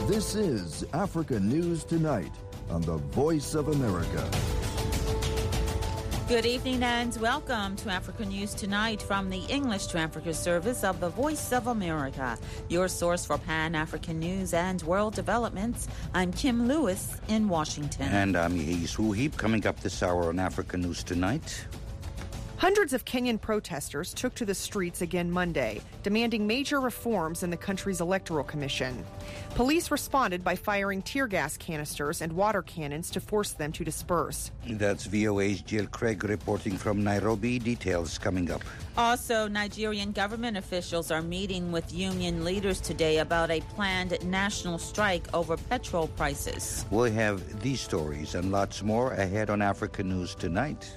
This is Africa News Tonight on the Voice of America. Good evening and welcome to Africa News Tonight from the English to Africa service of the Voice of America, your source for Pan-African news and world developments. I'm Kim Lewis in Washington. And I'm Yehis Wuhib. Coming up this hour on Africa News Tonight. Hundreds of Kenyan protesters took to the streets again Monday, demanding major reforms in the country's electoral commission. Police responded by firing tear gas canisters and water cannons to force them to disperse. That's VOA's Jill Craig reporting from Nairobi. Details coming up. Also, Nigerian government officials are meeting with union leaders today about a planned national strike over petrol prices. We'll have these stories and lots more ahead on Africa News Tonight.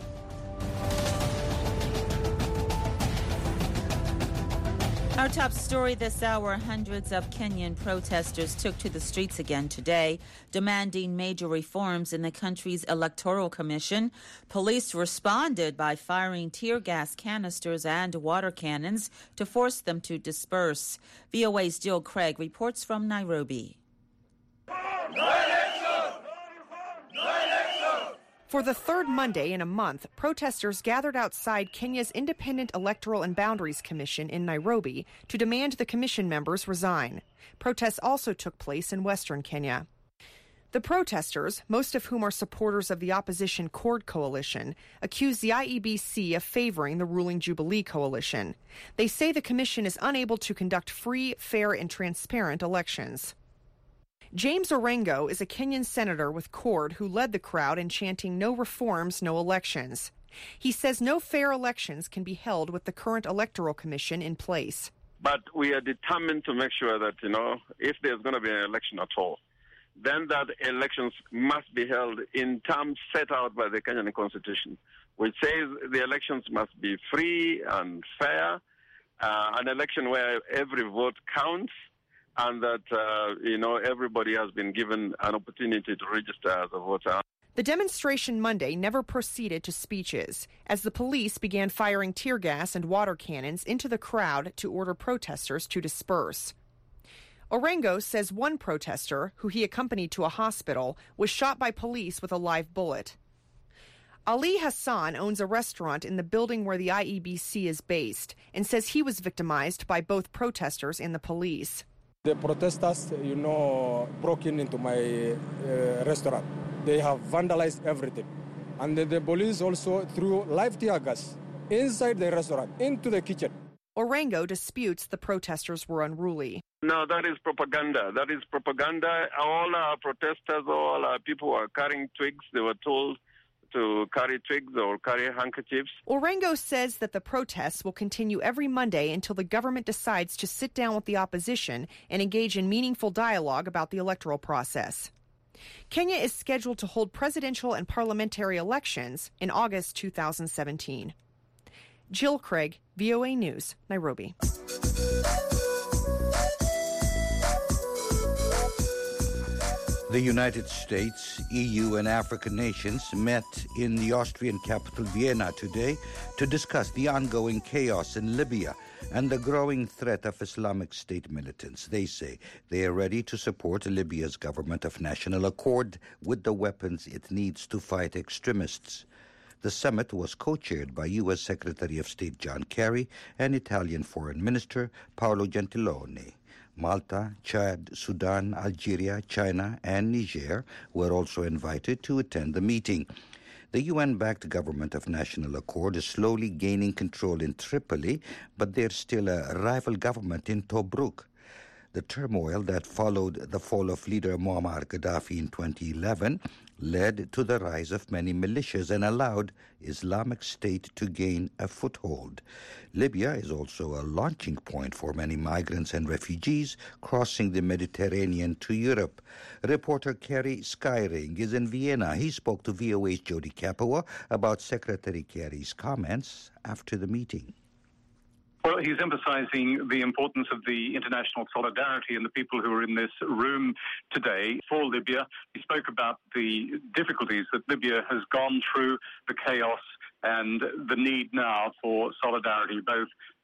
Our top story this hour, hundreds of Kenyan protesters took to the streets again today, demanding major reforms in the country's electoral commission. Police responded by firing tear gas canisters and water cannons to force them to disperse. VOA's Jill Craig reports from Nairobi. For the third Monday in a month, protesters gathered outside Kenya's Independent Electoral and Boundaries Commission in Nairobi to demand the commission members resign. Protests also took place in western Kenya. The protesters, most of whom are supporters of the opposition CORD coalition, accuse the IEBC of favoring the ruling Jubilee coalition. They say the commission is unable to conduct free, fair, and transparent elections. James Orengo is a Kenyan senator with CORD who led the crowd in chanting "No reforms, no elections." He says no fair elections can be held with the current electoral commission in place. But we are determined to make sure that, if there's going to be an election at all, then that elections must be held in terms set out by the Kenyan Constitution, which says the elections must be free and fair, an election where every vote counts, and that, everybody has been given an opportunity to register as a voter. The demonstration Monday never proceeded to speeches, as the police began firing tear gas and water cannons into the crowd to order protesters to disperse. Orengo says one protester, who he accompanied to a hospital, was shot by police with a live bullet. Ali Hassan owns a restaurant in the building where the IEBC is based and says he was victimized by both protesters and the police. The protesters, broke into my restaurant. They have vandalized everything. And the police also threw live tear gas inside the restaurant, into the kitchen. Orengo disputes the protesters were unruly. No, that is propaganda. That is propaganda. All our protesters, all our people who are carrying twigs, they were told to carry twigs or carry handkerchiefs. Orengo says that the protests will continue every Monday until the government decides to sit down with the opposition and engage in meaningful dialogue about the electoral process. Kenya is scheduled to hold presidential and parliamentary elections in August 2017. Jill Craig, VOA News, Nairobi. The United States, EU, and African nations met in the Austrian capital Vienna today to discuss the ongoing chaos in Libya and the growing threat of Islamic State militants. They say they are ready to support Libya's government of national accord with the weapons it needs to fight extremists. The summit was co-chaired by U.S. Secretary of State John Kerry and Italian Foreign Minister Paolo Gentiloni. Malta, Chad, Sudan, Algeria, China, and Niger were also invited to attend the meeting. The UN-backed government of national accord is slowly gaining control in Tripoli, but there's still a rival government in Tobruk. The turmoil that followed the fall of leader Muammar Gaddafi in 2011 led to the rise of many militias and allowed Islamic State to gain a foothold. Libya is also a launching point for many migrants and refugees crossing the Mediterranean to Europe. Reporter Kerry Skyring is in Vienna. He spoke to VOA's Jody Capua about Secretary Kerry's comments after the meeting. Well, he's emphasizing the importance of the international solidarity and the people who are in this room today for Libya. He spoke about the difficulties that Libya has gone through, the chaos, and the need now for solidarity, both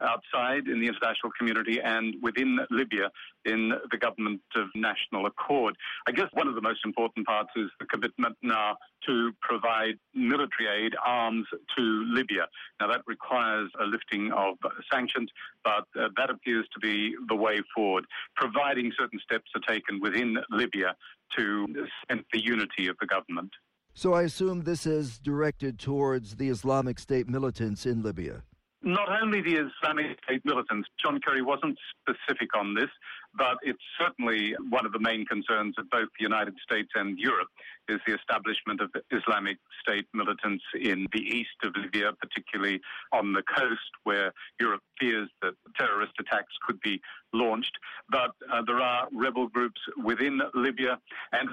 outside in the international community and within Libya in the government of national accord. I guess one of the most important parts is the commitment now to provide military aid, arms to Libya. Now that requires a lifting of sanctions, but that appears to be the way forward. Providing certain steps are taken within Libya to cement the unity of the government. So I assume this is directed towards the Islamic State militants in Libya. Not only the Islamic State militants, John Kerry wasn't specific on this, but it's certainly one of the main concerns of both the United States and Europe is the establishment of Islamic State militants in the east of Libya, particularly on the coast where Europe fears that terrorist attacks could be launched. But there are rebel groups within Libya, and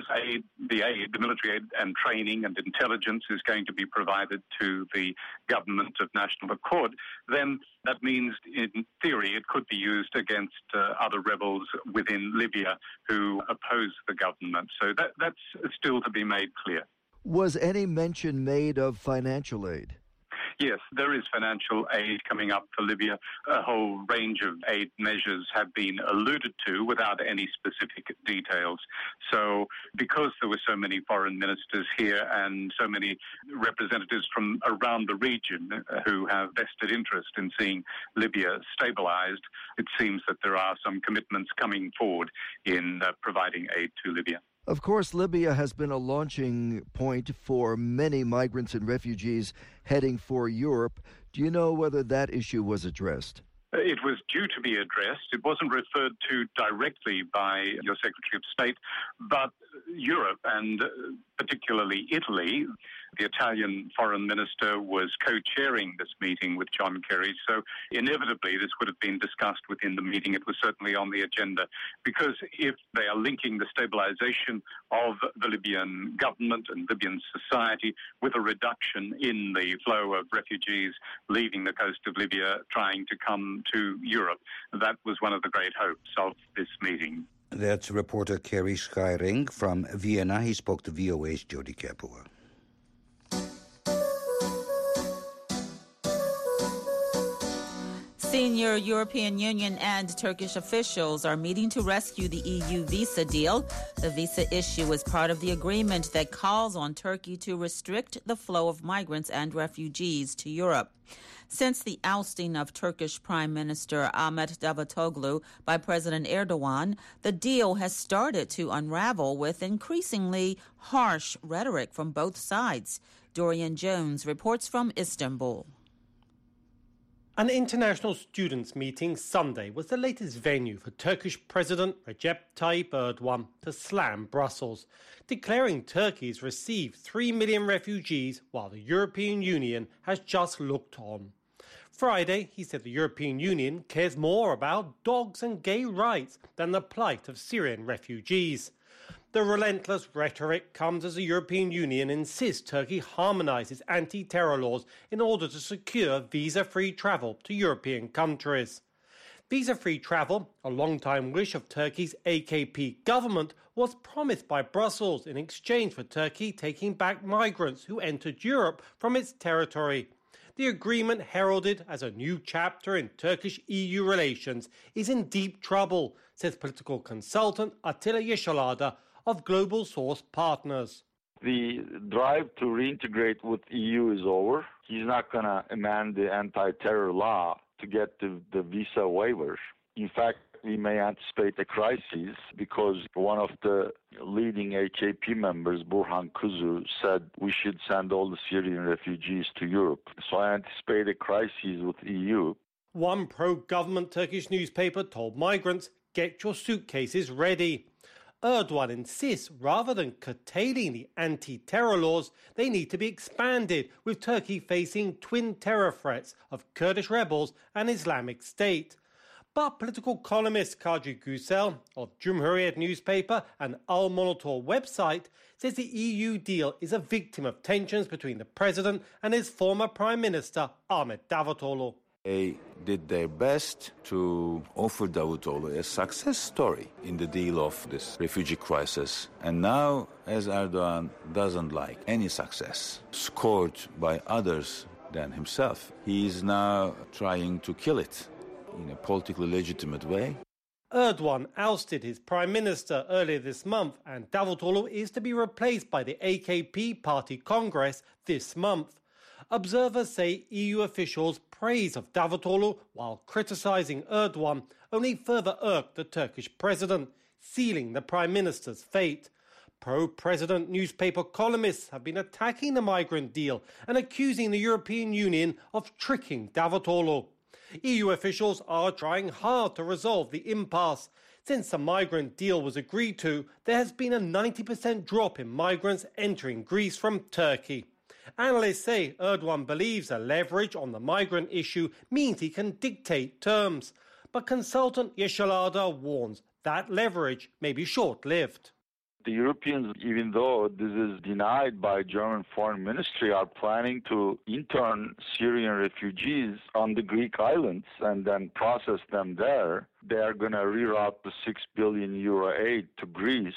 the military aid and training and intelligence is going to be provided to the government of national accord. Then that means, in theory, it could be used against other rebels within Libya who oppose the government. So that's still to be made clear. Was any mention made of financial aid? Yes, there is financial aid coming up for Libya. A whole range of aid measures have been alluded to without any specific details. So because there were so many foreign ministers here and so many representatives from around the region who have vested interest in seeing Libya stabilized, it seems that there are some commitments coming forward in providing aid to Libya. Of course, Libya has been a launching point for many migrants and refugees heading for Europe. Do you know whether that issue was addressed? It was due to be addressed. It wasn't referred to directly by your Secretary of State, but Europe, and particularly Italy, the Italian foreign minister was co-chairing this meeting with John Kerry. So inevitably this would have been discussed within the meeting. It was certainly on the agenda, because if they are linking the stabilization of the Libyan government and Libyan society with a reduction in the flow of refugees leaving the coast of Libya trying to come to Europe, that was one of the great hopes of this meeting. That's reporter Kerry Skyring from Vienna. He spoke to VOA's Jody Kapoor. Senior European Union and Turkish officials are meeting to rescue the EU visa deal. The visa issue is part of the agreement that calls on Turkey to restrict the flow of migrants and refugees to Europe. Since the ousting of Turkish Prime Minister Ahmet Davutoglu by President Erdogan, the deal has started to unravel with increasingly harsh rhetoric from both sides. Dorian Jones reports from Istanbul. An international students' meeting Sunday was the latest venue for Turkish President Recep Tayyip Erdogan to slam Brussels, declaring Turkey's received 3 million refugees while the European Union has just looked on. Friday, he said the European Union cares more about dogs and gay rights than the plight of Syrian refugees. The relentless rhetoric comes as the European Union insists Turkey harmonises anti-terror laws in order to secure visa-free travel to European countries. Visa-free travel, a long-time wish of Turkey's AKP government, was promised by Brussels in exchange for Turkey taking back migrants who entered Europe from its territory. The agreement, heralded as a new chapter in Turkish-EU relations, is in deep trouble, says political consultant Attila Yeşilada of Global Source Partners. The drive to reintegrate with EU is over. He's not going to amend the anti-terror law to get the visa waivers. In fact, we may anticipate a crisis because one of the leading AKP members, Burhan Kuzu, said we should send all the Syrian refugees to Europe. So I anticipate a crisis with EU. One pro-government Turkish newspaper told migrants, "Get your suitcases ready." Erdogan insists rather than curtailing the anti-terror laws, they need to be expanded, with Turkey facing twin terror threats of Kurdish rebels and Islamic State. But political columnist Kadri Gürsel of Cumhuriyet newspaper and Al Monitor website says the EU deal is a victim of tensions between the president and his former prime minister Ahmet Davutoglu. They did their best to offer Davutoglu a success story in the deal of this refugee crisis. And now, as Erdogan doesn't like any success scored by others than himself, he is now trying to kill it. in a politically legitimate way. Erdogan ousted his prime minister earlier this month, and Davutoglu is to be replaced by the AKP party Congress this month. Observers say EU officials' praise of Davutoglu while criticising Erdogan only further irked the Turkish president, sealing the prime minister's fate. Pro-president newspaper columnists have been attacking the migrant deal and accusing the European Union of tricking Davutoglu. EU officials are trying hard to resolve the impasse. Since the migrant deal was agreed to, there has been a 90% drop in migrants entering Greece from Turkey. Analysts say Erdogan believes a leverage on the migrant issue means he can dictate terms. But consultant Yeşilada warns that leverage may be short-lived. The Europeans, even though this is denied by German foreign ministry, are planning to intern Syrian refugees on the Greek islands and then process them there. They are going to reroute the 6 billion euro aid to Greece,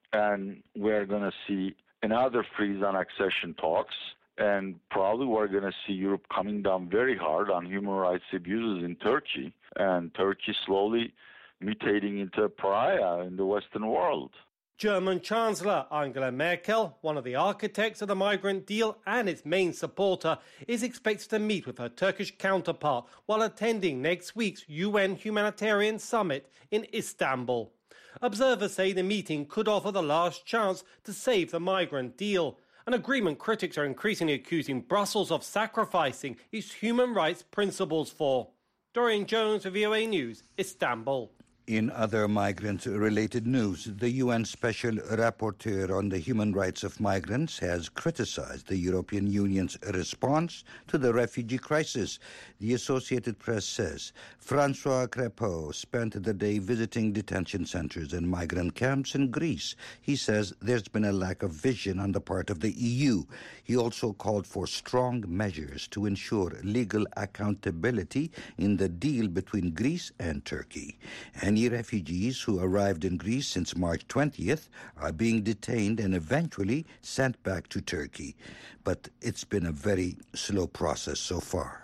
and we're going to see another freeze on accession talks. And probably we're going to see Europe coming down very hard on human rights abuses in Turkey, and Turkey slowly mutating into a pariah in the Western world. German Chancellor Angela Merkel, one of the architects of the migrant deal and its main supporter, is expected to meet with her Turkish counterpart while attending next week's UN Humanitarian Summit in Istanbul. Observers say the meeting could offer the last chance to save the migrant deal, an agreement critics are increasingly accusing Brussels of sacrificing its human rights principles for. Dorian Jones for VOA News, Istanbul. In other migrant-related news, the UN Special Rapporteur on the Human Rights of Migrants has criticized the European Union's response to the refugee crisis. The Associated Press says François Crépeau spent the day visiting detention centers and migrant camps in Greece. He says there's been a lack of vision on the part of the EU. He also called for strong measures to ensure legal accountability in the deal between Greece and Turkey. Any refugees who arrived in Greece since March 20th are being detained and eventually sent back to Turkey. But it's been a very slow process so far.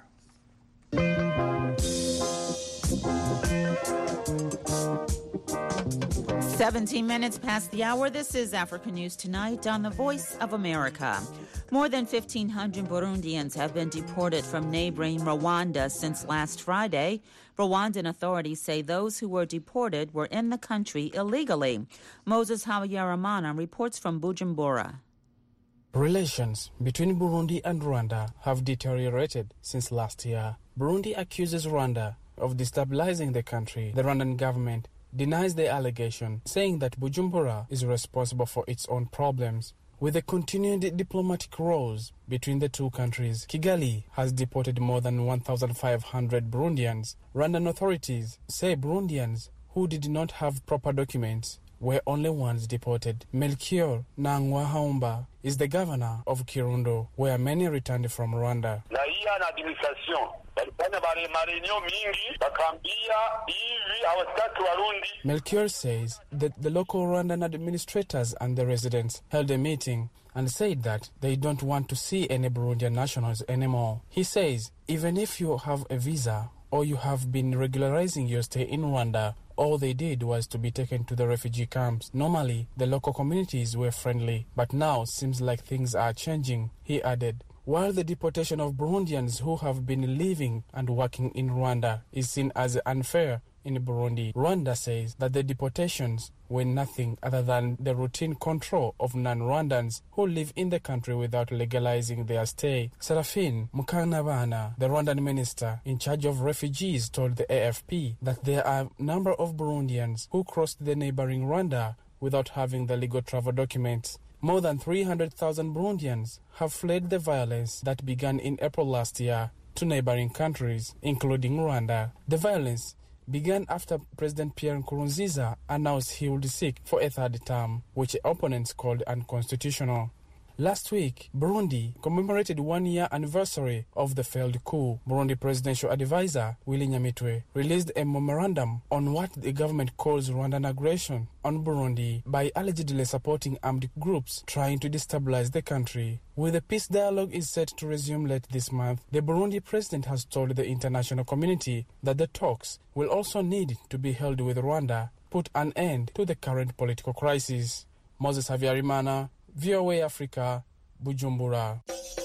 17 minutes past the hour. This is Africa News Tonight on the Voice of America. More than 1,500 Burundians have been deported from neighboring Rwanda since last Friday. Rwandan authorities say those who were deported were in the country illegally. Moses Hawayaramana reports from Bujumbura. Relations between Burundi and Rwanda have deteriorated since last year. Burundi accuses Rwanda of destabilizing the country. The Rwandan government denies the allegation, saying that Bujumbura is responsible for its own problems. With the continued diplomatic rows between the two countries, Kigali has deported more than 1,500 Burundians. Rwandan authorities say Burundians who did not have proper documents were only ones deported. Melchior Nangwahaumba is the governor of Kirundo, where many returned from Rwanda. Melchior says that the local Rwandan administrators and the residents held a meeting and said that they don't want to see any Burundian nationals anymore. He says even if you have a visa or you have been regularizing your stay in Rwanda, all they did was to be taken to the refugee camps. Normally, the local communities were friendly, but now seems like things are changing, he added. While the deportation of Burundians who have been living and working in Rwanda is seen as unfair in Burundi, Rwanda says that the deportations were nothing other than the routine control of non-Rwandans who live in the country without legalizing their stay. Seraphine Mukantabana, the Rwandan minister in charge of refugees, told the AFP that there are a number of Burundians who crossed the neighboring Rwanda without having the legal travel documents. More than 300,000 Burundians have fled the violence that began in April last year to neighboring countries, including Rwanda. The violence began after President Pierre Nkurunziza announced he would seek for a third term, which opponents called unconstitutional. Last week, Burundi commemorated 1-year anniversary of the failed coup. Burundi presidential advisor, Willy Nyamitwe, released a memorandum on what the government calls Rwandan aggression on Burundi by allegedly supporting armed groups trying to destabilize the country. With the peace dialogue is set to resume late this month, the Burundi president has told the international community that the talks will also need to be held with Rwanda, put an end to the current political crisis. Moses Havyarimana, VOA Africa, Bujumbura.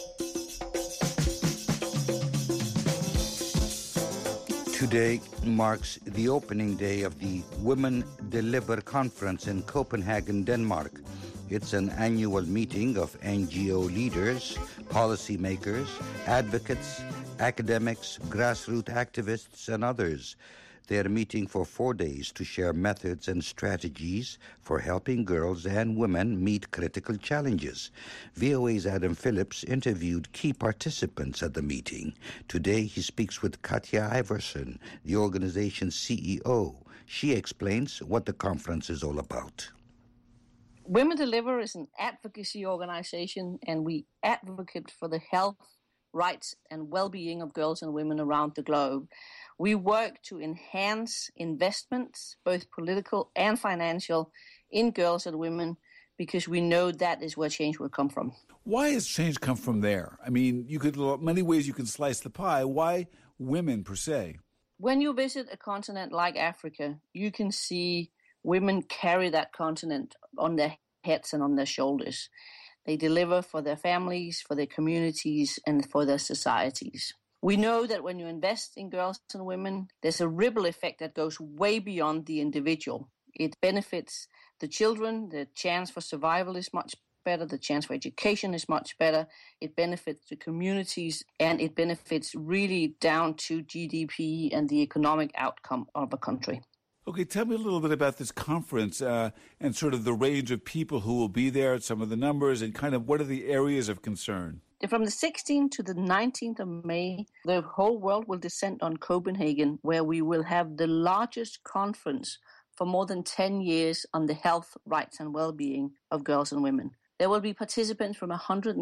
Today marks the opening day of the Women Deliver Conference in Copenhagen, Denmark. It's an annual meeting of NGO leaders, policymakers, advocates, academics, grassroots activists, and others. They are meeting for 4 days to share methods and strategies for helping girls and women meet critical challenges. VOA's Adam Phillips interviewed key participants at the meeting. Today he speaks with Katja Iverson, the organization's CEO. She explains what the conference is all about. Women Deliver is an advocacy organization, and we advocate for the health, rights, and well-being of girls and women around the globe. We work to enhance investments, both political and financial, in girls and women because we know that is where change will come from. Why has change come from there? I mean, many ways you can slice the pie. Why women per se? When you visit a continent like Africa, you can see women carry that continent on their heads and on their shoulders. They deliver for their families, for their communities, and for their societies. We know that when you invest in girls and women, there's a ripple effect that goes way beyond the individual. It benefits the children, the chance for survival is much better, the chance for education is much better, it benefits the communities, and it benefits really down to GDP and the economic outcome of a country. Okay, tell me a little bit about this conference and sort of the range of people who will be there, some of the numbers, and kind of what are the areas of concern? From the 16th to the 19th of May, the whole world will descend on Copenhagen, where we will have the largest conference for more than 10 years on the health, rights, and well-being of girls and women. There will be participants from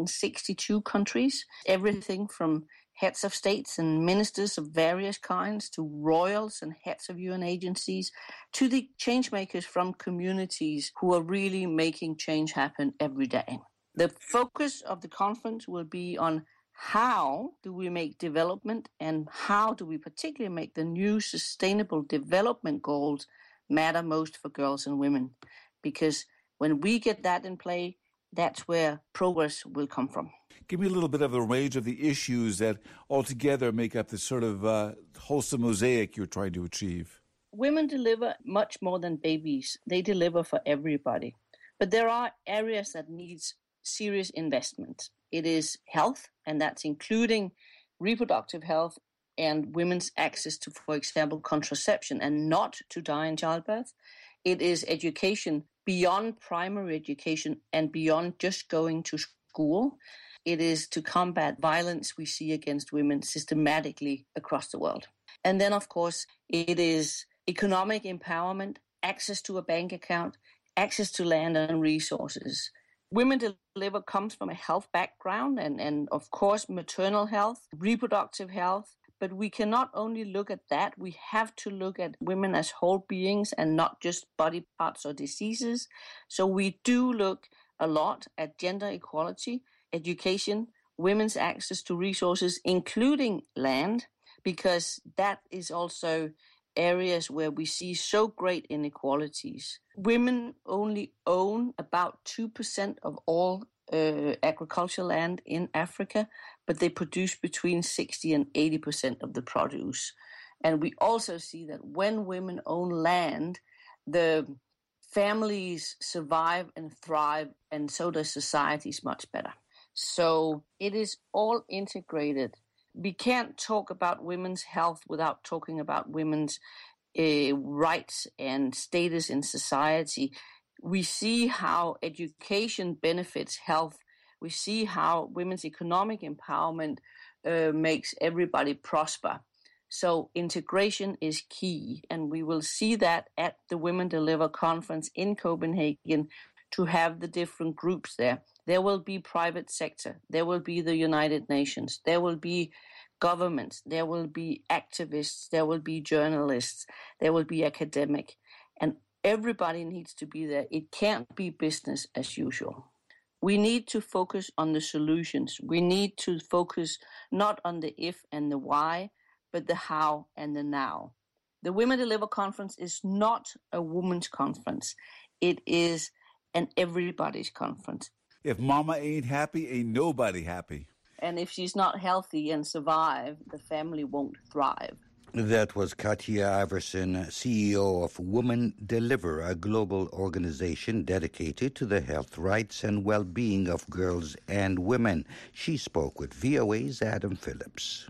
162 countries, everything from heads of states and ministers of various kinds to royals and heads of UN agencies to the change makers from communities who are really making change happen every day. The focus of the conference will be on how do we make development and how do we particularly make the new sustainable development goals matter most for girls and women. Because when we get that in play, that's where progress will come from. Give me a little bit of the range of the issues that altogether make up this sort of wholesome mosaic you're trying to achieve. Women deliver much more than babies. They deliver for everybody. But there are areas that needs serious investment. It is health, and that's including reproductive health and women's access to, for example, contraception and not to die in childbirth. It is education beyond primary education and beyond just going to school. It is to combat violence we see against women systematically across the world. And then, of course, it is economic empowerment, access to a bank account, access to land and resources. Women Deliver comes from a health background and of course, maternal health, reproductive health. But we cannot only look at that. We have to look at women as whole beings and not just body parts or diseases. So we do look a lot at gender equality, education, women's access to resources, including land, because that is also areas where we see so great inequalities. Women only own about 2% of all agricultural land in Africa, but they produce between 60 and 80% of the produce. And we also see that when women own land, the families survive and thrive, and so does societies much better. So it is all integrated. We can't talk about women's health without talking about women's rights and status in society. We see how education benefits health. We see how women's economic empowerment makes everybody prosper. So integration is key, and we will see that at the Women Deliver conference in Copenhagen to have the different groups there. There will be private sector. There will be the United Nations. There will be governments. There will be activists. There will be journalists. There will be academic. And everybody needs to be there. It can't be business as usual. We need to focus on the solutions. We need to focus not on the if and the why, but the how and the now. The Women Deliver Conference is not a women's conference. It is an everybody's conference. If mama ain't happy, ain't nobody happy. And if she's not healthy and survive, the family won't thrive. That was Katja Iversen, CEO of Women Deliver, a global organization dedicated to the health, rights, and well-being of girls and women. She spoke with VOA's Adam Phillips.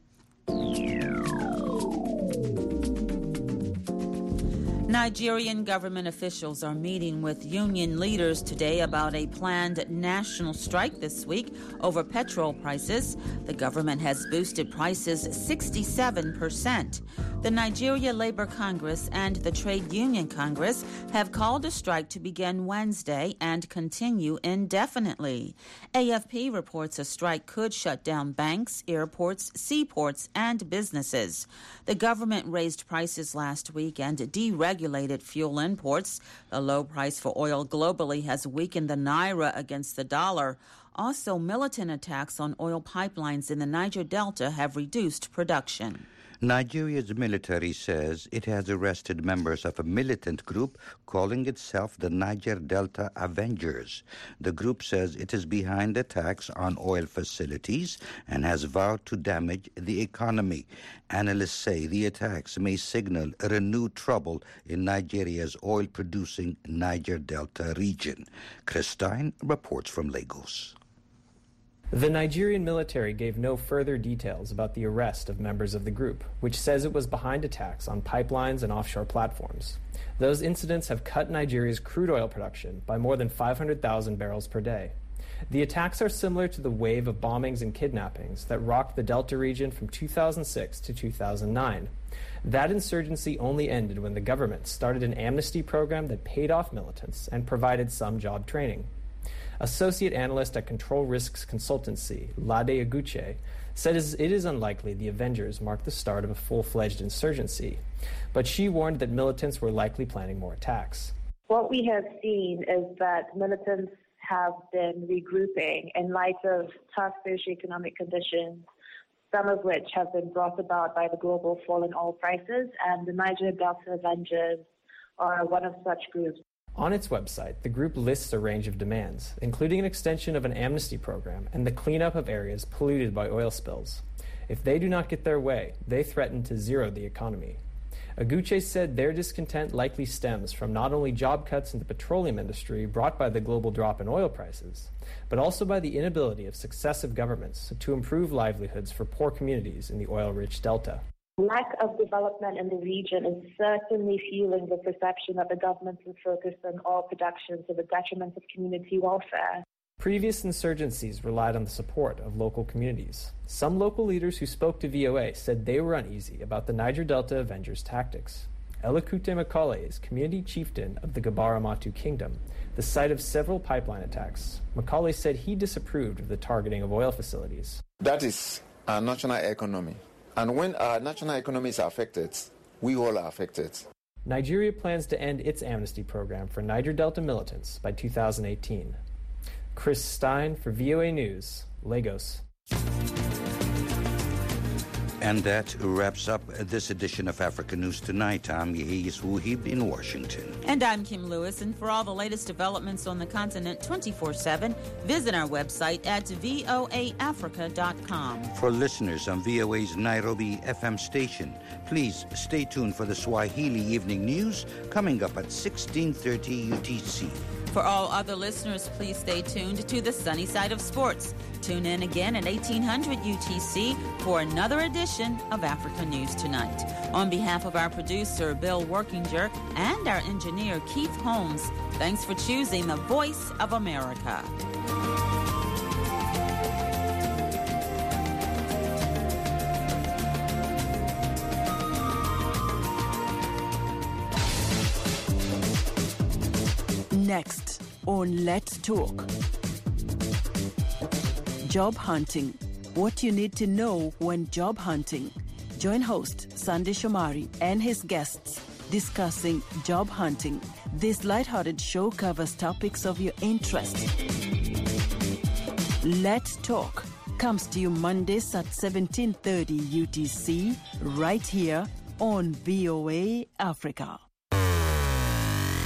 Nigerian government officials are meeting with union leaders today about a planned national strike this week over petrol prices. The government has boosted prices 67%. The Nigeria Labour Congress and the Trade Union Congress have called a strike to begin Wednesday and continue indefinitely. AFP reports a strike could shut down banks, airports, seaports, and businesses. The government raised prices last week and deregulated fuel imports. The low price for oil globally has weakened the naira against the dollar. Also, militant attacks on oil pipelines in the Niger Delta have reduced production. Nigeria's military says it has arrested members of a militant group calling itself the Niger Delta Avengers. The group says it is behind attacks on oil facilities and has vowed to damage the economy. Analysts say the attacks may signal renewed trouble in Nigeria's oil-producing Niger Delta region. Chris Stein reports from Lagos. The Nigerian military gave no further details about the arrest of members of the group, which says it was behind attacks on pipelines and offshore platforms. Those incidents have cut Nigeria's crude oil production by more than 500,000 barrels per day. The attacks are similar to the wave of bombings and kidnappings that rocked the Delta region from 2006 to 2009. That insurgency only ended when the government started an amnesty program that paid off militants and provided some job training. Associate analyst at Control Risks Consultancy, Lade Aguche, said it is unlikely the Avengers mark the start of a full-fledged insurgency, but she warned that militants were likely planning more attacks. What we have seen is that militants have been regrouping in light of tough socioeconomic conditions, some of which have been brought about by the global fall in oil prices, and the Niger Delta Avengers are one of such groups. On its website, the group lists a range of demands, including an extension of an amnesty program and the cleanup of areas polluted by oil spills. If they do not get their way, they threaten to zero the economy. Aguche said their discontent likely stems from not only job cuts in the petroleum industry brought by the global drop in oil prices, but also by the inability of successive governments to improve livelihoods for poor communities in the oil-rich delta. Lack of development in the region is certainly fueling the perception that the government is focused on oil production to the detriment of community welfare. Previous insurgencies relied on the support of local communities. Some local leaders who spoke to VOA said they were uneasy about the Niger Delta Avengers' tactics. Elakute Macaulay is community chieftain of the Gabaramatu Kingdom, the site of several pipeline attacks. Macaulay said he disapproved of the targeting of oil facilities. That is our national economy. And when our national economy is affected, we all are affected. Nigeria plans to end its amnesty program for Niger Delta militants by 2018. Chris Stein for VOA News, Lagos. And that wraps up this edition of Africa News Tonight. I'm Yehiyas Wuhib in Washington. And I'm Kim Lewis. And for all the latest developments on the continent 24/7, visit our website at voaafrica.com. For listeners on VOA's Nairobi FM station, please stay tuned for the Swahili Evening News coming up at 16:30 UTC. For all other listeners, please stay tuned to the sunny side of sports. Tune in again at 1800 UTC for another edition of Africa News Tonight. On behalf of our producer, Bill Workinger, and our engineer, Keith Holmes, thanks for choosing the Voice of America. Next on Let's Talk. Job hunting. What you need to know when job hunting. Join host Sandy Shomari and his guests discussing job hunting. This lighthearted show covers topics of your interest. Let's Talk comes to you Mondays at 17:30 UTC right here on VOA Africa.